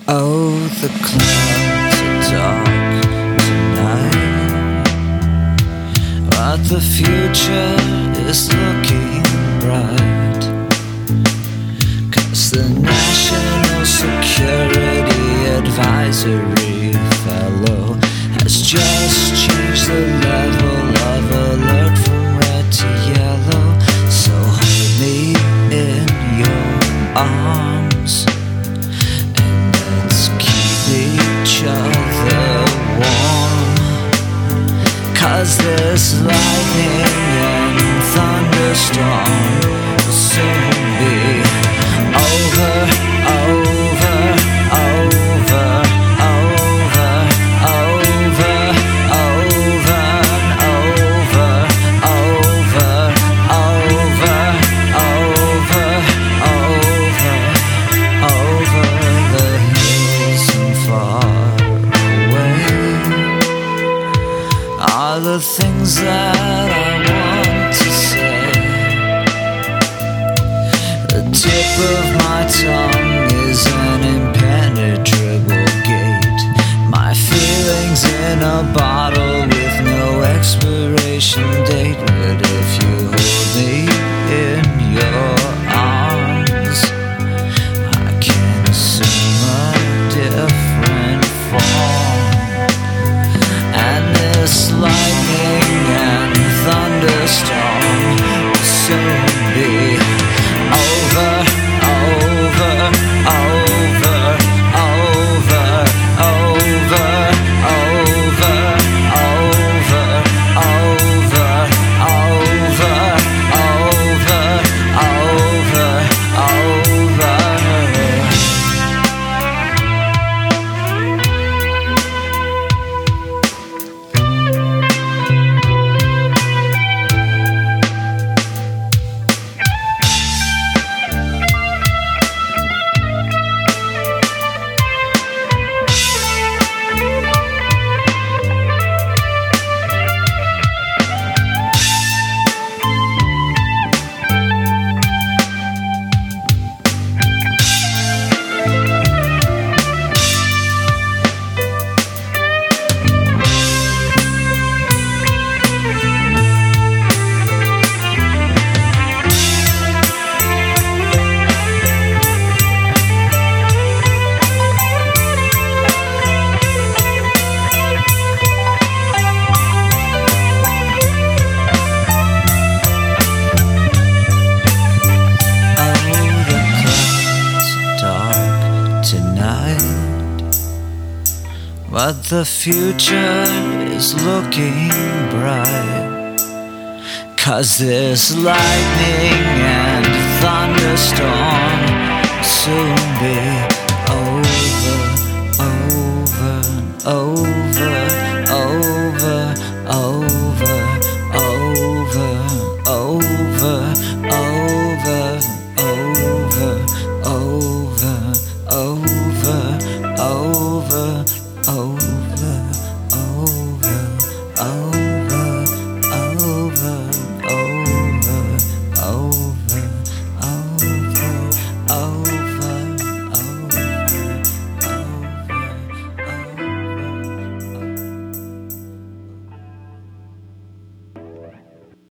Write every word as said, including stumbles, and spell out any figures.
Oh, the clouds are dark tonight, but the future is looking bright, 'cause the National Security Advisory fellow has just changed the level of alert from red to yellow. So hold me in your arms, each other warm, 'cause this lightning and thunderstorm will soon be over, over, over, over, over, over, over, over, over, over, over, over the hills and far away are the things that I want to say. The tip of my tongue is an impenetrable gate, my feelings in a bottle with no expiration date. But if you hold me in your arms, I can assume a different form, and this lightning and thunderstorm will soon be over, over, over, over, over, over, over, over, over, over, over, over. But the future is looking bright, 'cause this lightning and thunderstorm